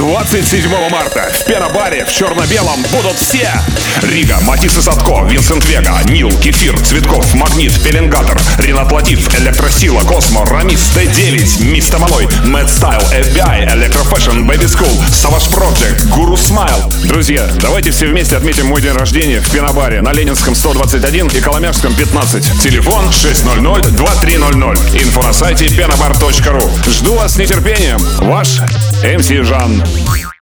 27 марта в Пенобаре в черно-белом будут все. Рига, Матисс и Садко, Винсент Вега, Нил, Кефир, Цветков, Магнит, Пеленгатор, Ринат Латиф, Электросила, Космо, Рамис, Т9, Мистер Малой, Mad Style, FBI, Электрофэшн, Baby School, Savage Project, Guru Smile. Друзья, давайте все вместе отметим мой день рождения в Пенобаре на Ленинском 121 и Коломяжском 15. Телефон 600-2300. Инфо на сайте penabar.ru. Жду вас с нетерпением. Ваш МС Жан.